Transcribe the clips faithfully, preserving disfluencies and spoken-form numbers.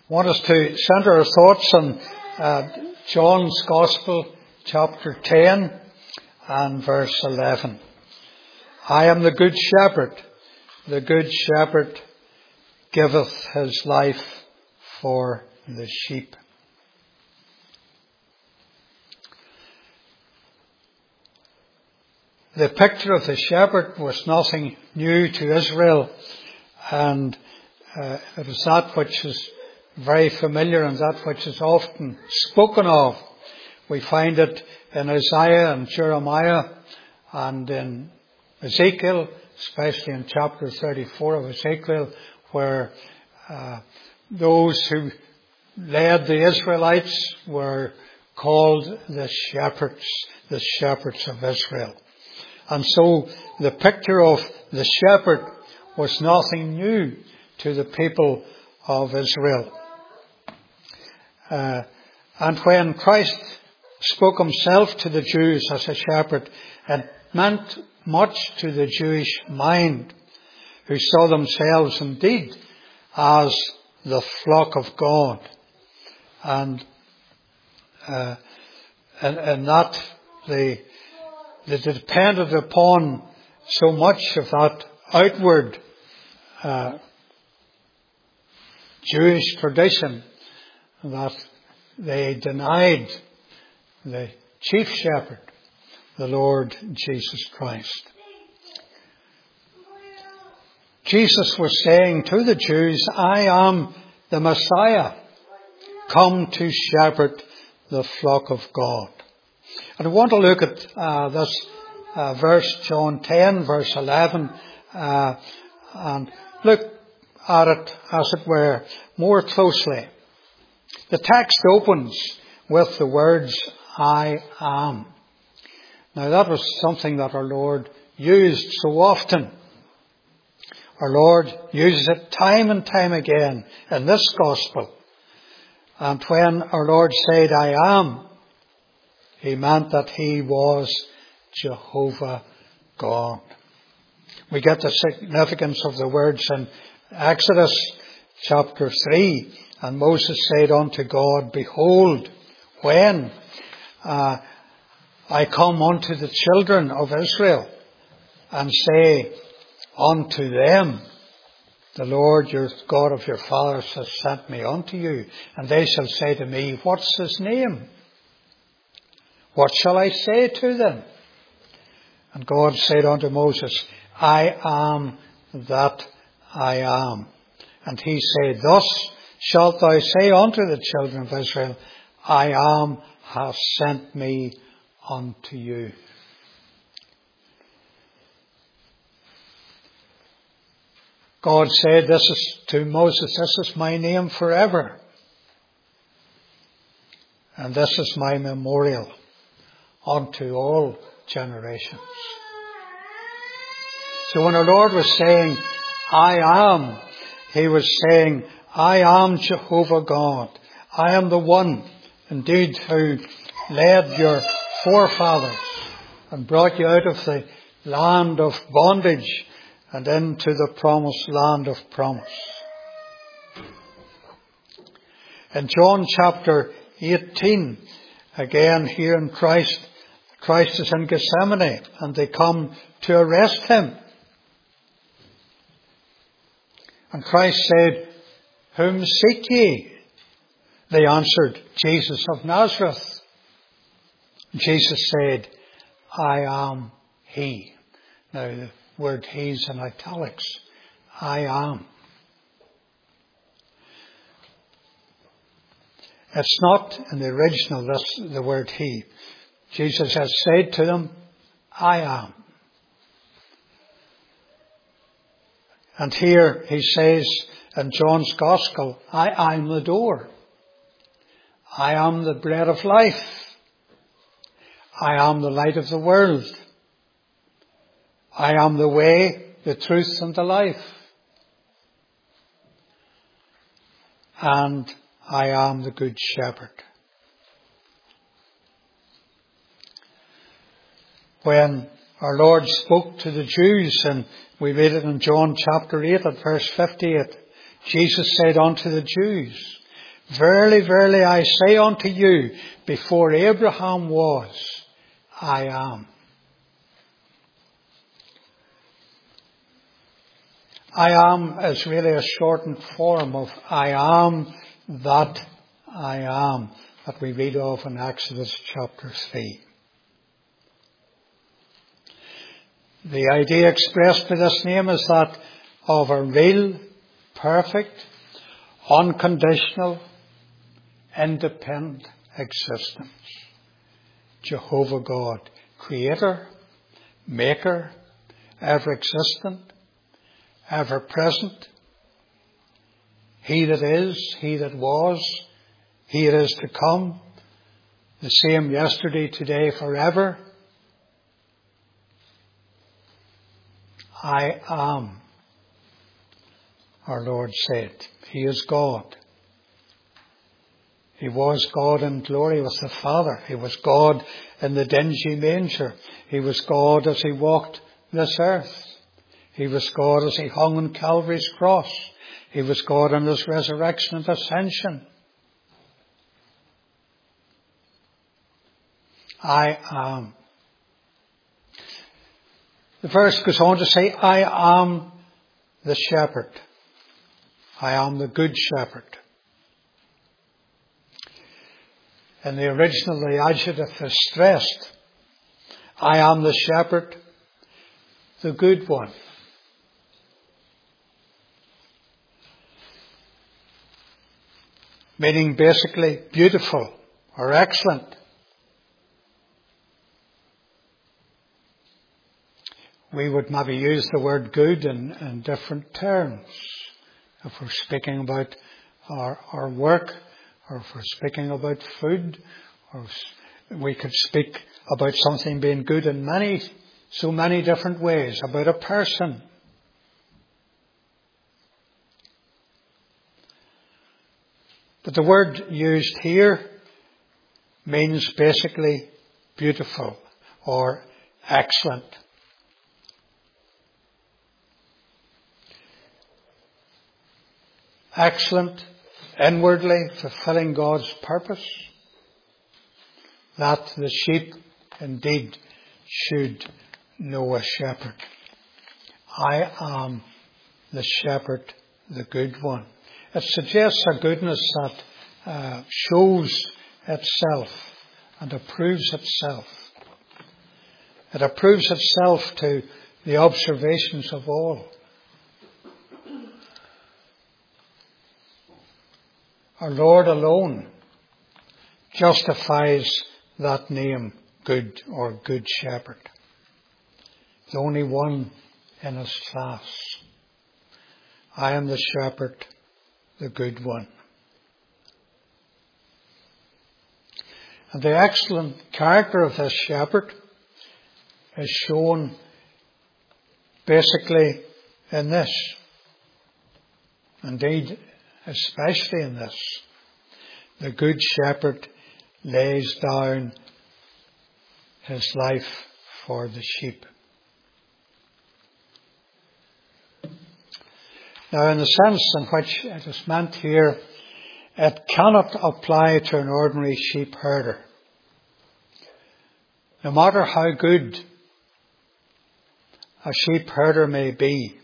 I want us to centre our thoughts on uh, John's Gospel, chapter ten and verse eleven. I am the good shepherd. The good shepherd giveth his life for the sheep. The picture of the shepherd was nothing new to Israel, and uh, it was that which is very familiar and that which is often spoken of. We find it in Isaiah and Jeremiah and in Ezekiel, especially in chapter thirty-four of Ezekiel, where uh, those who led the Israelites were called the shepherds, the shepherds of Israel. And so the picture of the shepherd was nothing new to the people of Israel. Uh, and when Christ spoke himself to the Jews as a shepherd, it meant much to the Jewish mind, who saw themselves indeed as the flock of God. And uh, and, and that they, they depended upon so much of that outward uh, Jewish tradition that they denied the chief shepherd, the Lord Jesus Christ. Jesus was saying to the Jews, I am the Messiah, come to shepherd the flock of God. And I want to look at uh, this uh, verse, John ten, verse eleven, uh, and look at it, as it were, more closely. The text opens with the words, I am. Now that was something that our Lord used so often. Our Lord uses it time and time again in this gospel. And when our Lord said, I am, he meant that he was Jehovah God. We get the significance of the words in Exodus chapter three. And Moses said unto God, behold, when uh, I come unto the children of Israel and say unto them, the Lord your God of your fathers has sent me unto you, and they shall say to me, what's his name? What shall I say to them? And God said unto Moses, I am that I am. And he said, thus shalt thou say unto the children of Israel, I am hath sent me unto you. God said this is to Moses, this is my name forever. And this is my memorial unto all generations. So when our Lord was saying, I am, he was saying, I am Jehovah God. I am the one, indeed, who led your forefathers and brought you out of the land of bondage and into the promised land of promise. In John chapter eighteen, again here in Christ, Christ is in Gethsemane and they come to arrest him. And Christ said, whom seek ye? They answered, Jesus of Nazareth. Jesus said, I am he. Now the word he's in italics. I am. It's not in the original, this, the word he. Jesus has said to them, I am. And here he says in John's Gospel, I am the door. I am the bread of life. I am the light of the world. I am the way, the truth, and the life. And I am the good shepherd. When our Lord spoke to the Jews, and we read it in John chapter eight at verse fifty-eight, Jesus said unto the Jews, Verily, verily, I say unto you, before Abraham was, I am. I am is really a shortened form of I am that I am, that we read of in Exodus chapter three. The idea expressed by this name is that of a real, perfect, unconditional, independent existence. Jehovah God, Creator, Maker, ever existent, ever present. He that is, He that was, He that is to come, the same yesterday, today, forever. I am, our Lord said. He is God. He was God in glory with the Father. He was God in the dingy manger. He was God as He walked this earth. He was God as He hung on Calvary's cross. He was God in His resurrection and ascension. I am. The verse goes on to say, I am the shepherd. I am the good shepherd. In the original, the adjective is stressed. I am the shepherd, the good one. Meaning basically beautiful or excellent. We would maybe use the word good in, in different terms. If we're speaking about our, our work, or if we're speaking about food, or we could speak about something being good in many, so many different ways, about a person. But the word used here means basically beautiful or excellent. Excellent, inwardly fulfilling God's purpose, that the sheep indeed should know a shepherd. I am the shepherd, the good one. It suggests a goodness that uh, shows itself and approves itself. It approves itself to the observations of all. Our Lord alone justifies that name, good or good shepherd. The only one in his class. I am the shepherd, the good one. And the excellent character of this shepherd is shown basically in this. Indeed, especially in this. The good shepherd lays down his life for the sheep. Now, in the sense in which it is meant here, it cannot apply to an ordinary sheep herder. No matter how good a sheep herder may be,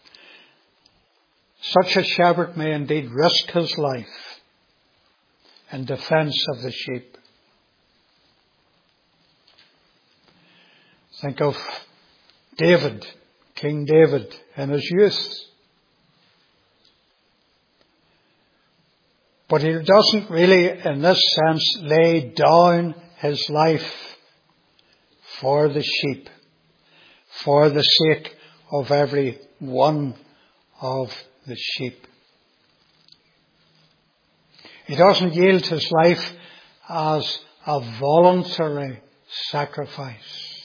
such a shepherd may indeed risk his life in defence of the sheep. Think of David, King David, in his youth. But he doesn't really, in this sense, lay down his life for the sheep, for the sake of every one of the sheep. He doesn't yield his life as a voluntary sacrifice.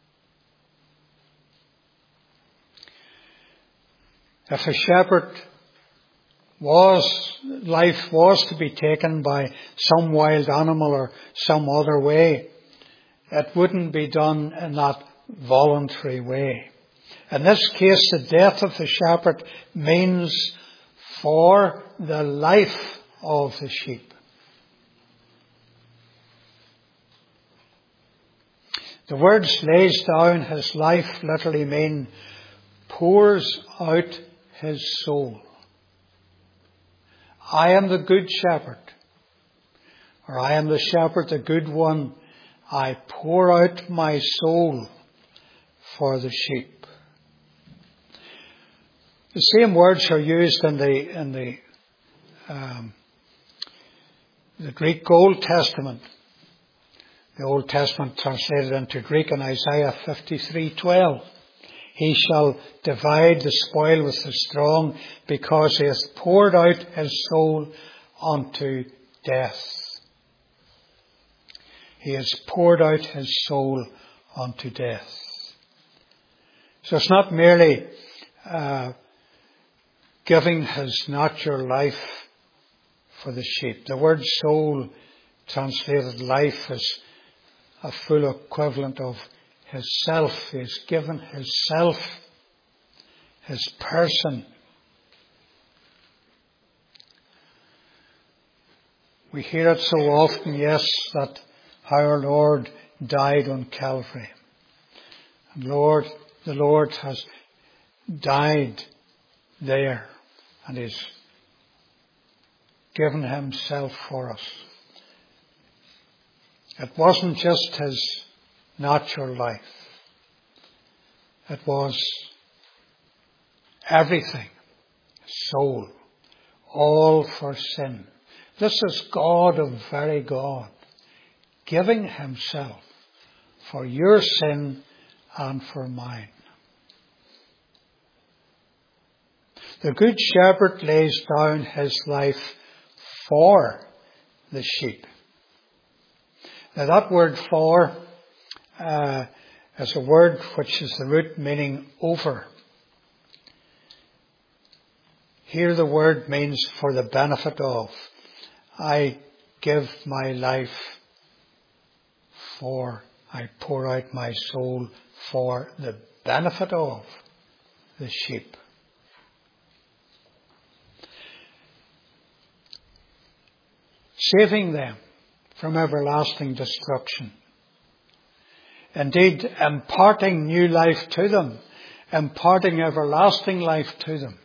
If a shepherd was, life was to be taken by some wild animal or some other way, it wouldn't be done in that voluntary way. In this case, the death of the shepherd means for the life of the sheep. The words lays down his life literally mean pours out his soul. I am the good shepherd, or I am the shepherd, the good one. I pour out my soul for the sheep. The same words are used in the in the um, the Greek Old Testament. The Old Testament translated into Greek in Isaiah fifty-three twelve. He shall divide the spoil with the strong, because he has poured out his soul unto death. He has poured out his soul unto death. So it's not merely uh, giving his natural life for the sheep. The word soul, translated life, is a full equivalent of his self. He has given his self, his person. We hear it so often, yes, that our Lord died on Calvary. And Lord, the Lord has died there, and He's given Himself for us. It wasn't just His natural life. It was everything, soul, all for sin. This is God of very God, giving Himself for your sin and for mine. The Good Shepherd lays down his life for the sheep. Now that word for uh, is a word which is the root meaning over. Here the word means for the benefit of. I give my life for, I pour out my soul for the benefit of the sheep. Saving them from everlasting destruction. Indeed, imparting new life to them, imparting everlasting life to them.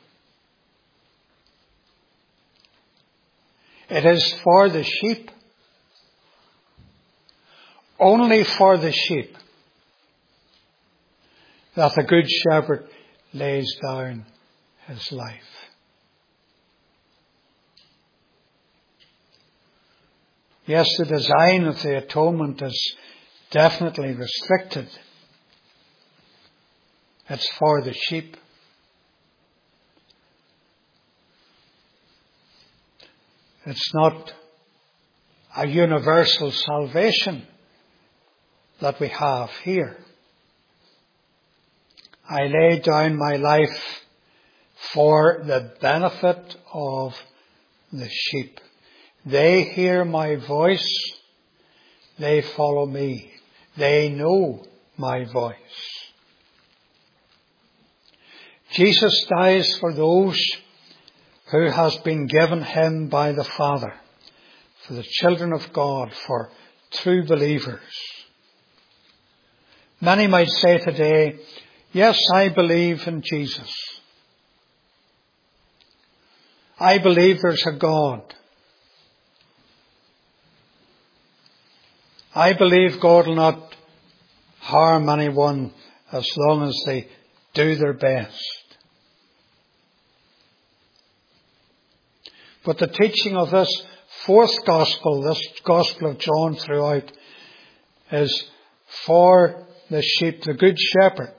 It is for the sheep, only for the sheep, that the Good Shepherd lays down his life. Yes, the design of the atonement is definitely restricted. It's for the sheep. It's not a universal salvation that we have here. I lay down my life for the benefit of the sheep. They hear my voice. They follow me. They know my voice. Jesus dies for those who has been given him by the Father, for the children of God, for true believers. Many might say today, yes, I believe in Jesus. I believe there's a God. I believe God will not harm anyone as long as they do their best. But the teaching of this fourth gospel, this gospel of John throughout, is for the sheep, the Good Shepherd.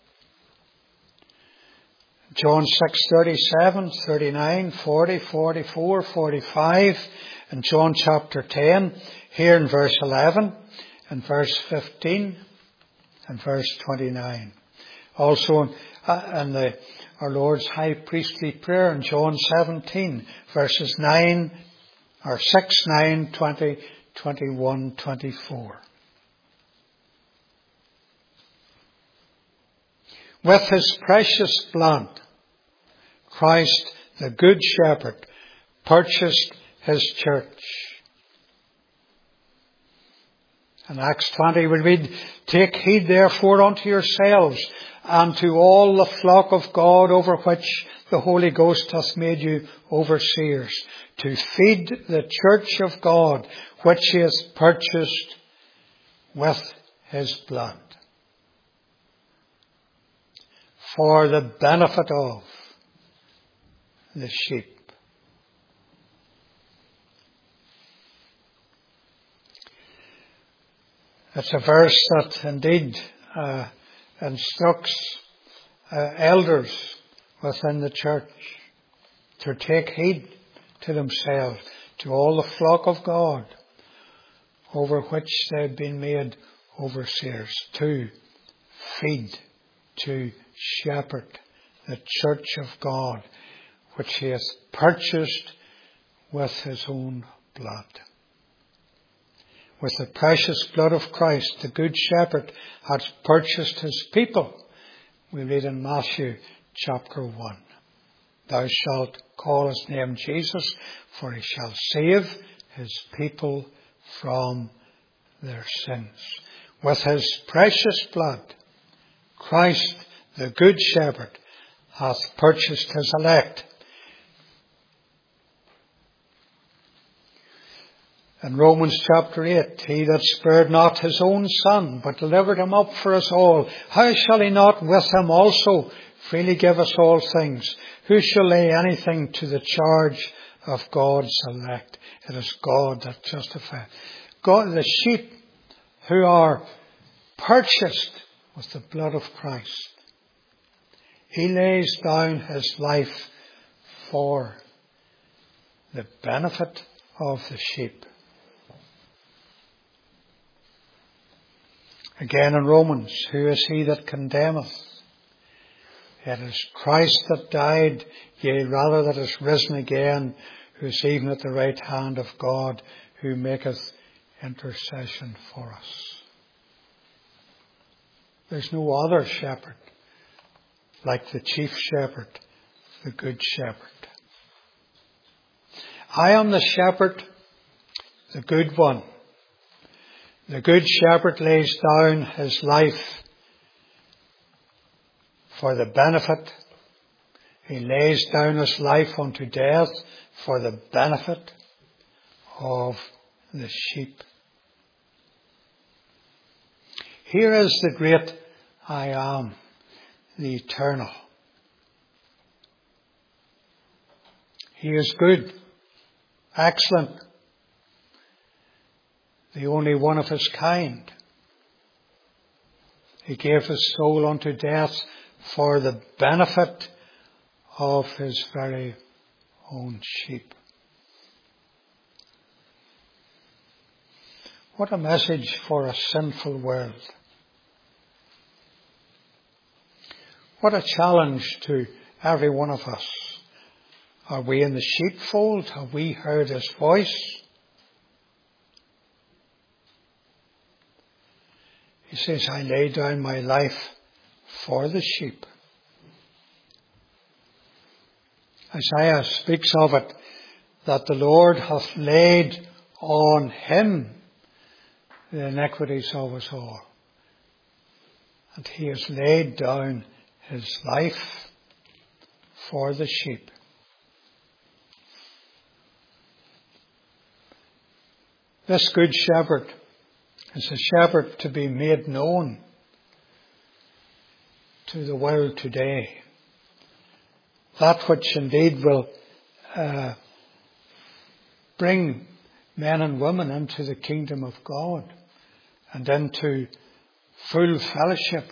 John six thirty-seven, thirty-nine, forty, forty-four, forty-five, and John chapter ten, here in verse eleven, and verse fifteen, and verse twenty-nine. Also in the, our Lord's high priestly prayer in John seventeen, verses nine, or six, nine, twenty, twenty-one, twenty-four. With his precious blood, Christ, the Good Shepherd, purchased his church. In Acts twenty we read, "Take heed therefore unto yourselves and to all the flock of God over which the Holy Ghost hath made you overseers, to feed the church of God, which he hath purchased with his blood, for the benefit of the sheep." It's a verse that indeed uh, instructs uh, elders within the church to take heed to themselves, to all the flock of God over which they've been made overseers, to feed, to shepherd the church of God, which he hath purchased with his own blood. With the precious blood of Christ, the Good Shepherd hath purchased his people. We read in Matthew chapter one. "Thou shalt call his name Jesus, for he shall save his people from their sins." With his precious blood, Christ, the Good Shepherd, hath purchased his elect. In Romans chapter eight, "He that spared not his own Son, but delivered him up for us all, how shall he not with him also freely give us all things? Who shall lay anything to the charge of God's elect?" It is God that justifies. God, the sheep who are purchased with the blood of Christ. He lays down his life for the benefit of the sheep. Again in Romans, "Who is he that condemneth? It is Christ that died, yea, rather that is risen again, who is even at the right hand of God, who maketh intercession for us." There's no other shepherd like the chief shepherd, the Good Shepherd. "I am the shepherd, the good one. The Good Shepherd lays down his life for the benefit. He lays down his life unto death for the benefit of the sheep." Here is the great I Am, the eternal. He is good, excellent, the only one of his kind. He gave his soul unto death for the benefit of his very own sheep. What a message for a sinful world. What a challenge to every one of us. Are we in the sheepfold? Have we heard his voice? He says, "I lay down my life for the sheep." Isaiah speaks of it, that the Lord hath laid on him the iniquities of us all. And he has laid down his life for the sheep. This Good Shepherd is a shepherd to be made known to the world today. That which indeed will uh, bring men and women into the kingdom of God and into full fellowship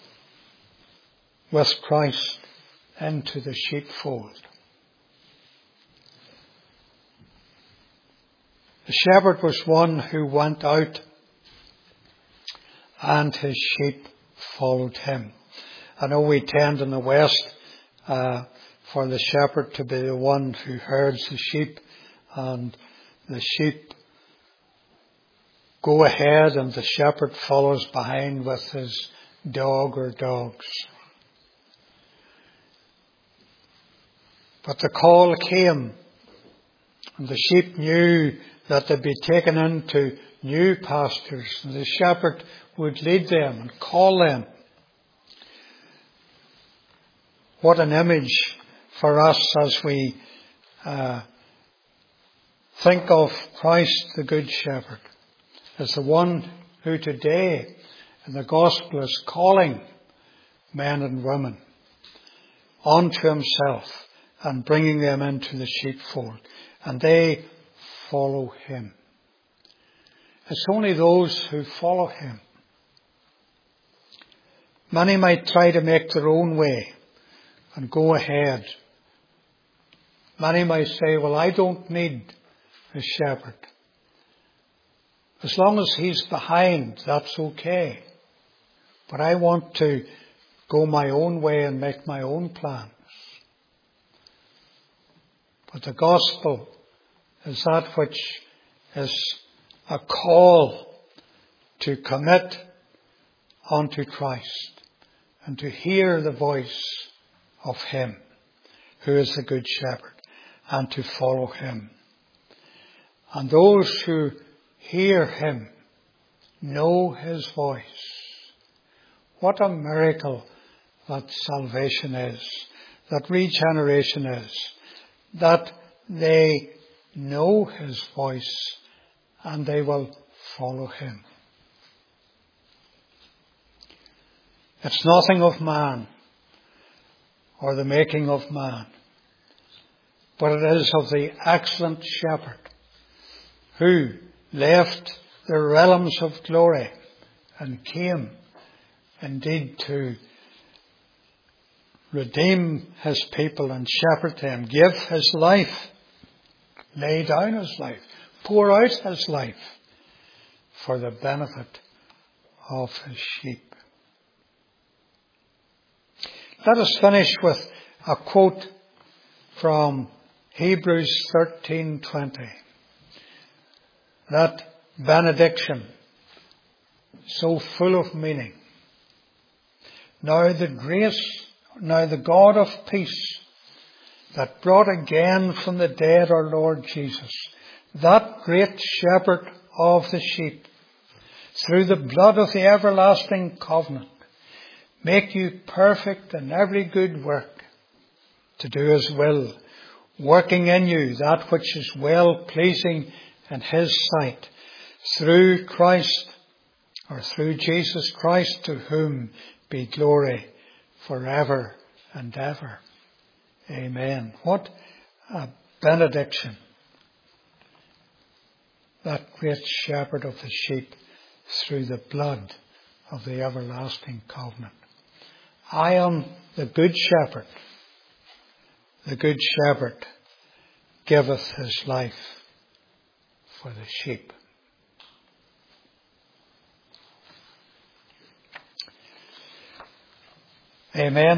with Christ, into the sheepfold. The shepherd was one who went out and his sheep followed him. I know we tend in the West uh, for the shepherd to be the one who herds the sheep, and the sheep go ahead and the shepherd follows behind with his dog or dogs. But the call came And the sheep knew that they'd be taken into new pastures, and the shepherd would lead them and call them. What an image for us as we uh, think of Christ the Good Shepherd as the one who today in the Gospel is calling men and women onto himself and bringing them into the sheepfold. And they follow him. It's only those who follow him. Many might try to make their own way and go ahead. Many might say, well, I don't need a shepherd. As long as he's behind, that's okay. But I want to go my own way and make my own plans. But the gospel is that which is a call to commit unto Christ and to hear the voice of him who is the Good Shepherd and to follow him. And those who hear him know his voice. What a miracle that salvation is, that regeneration is, that they know his voice and they will follow him. It's nothing of man or the making of man, but it is of the excellent shepherd who left the realms of glory and came indeed to redeem his people and shepherd them, give his life, lay down his life, pour out his life for the benefit of his sheep. Let us finish with a quote from Hebrews thirteen twenty. That benediction, so full of meaning. Now the grace, now the God of peace, that brought again from the dead our Lord Jesus, that great shepherd of the sheep, through the blood of the everlasting covenant, make you perfect in every good work, to do his will, working in you that which is well pleasing in his sight, through Christ, or through Jesus Christ, to whom be glory forever and ever. Amen. What a benediction. That great shepherd of the sheep through the blood of the everlasting covenant. I am the good shepherd. The good shepherd giveth his life for the sheep. Amen.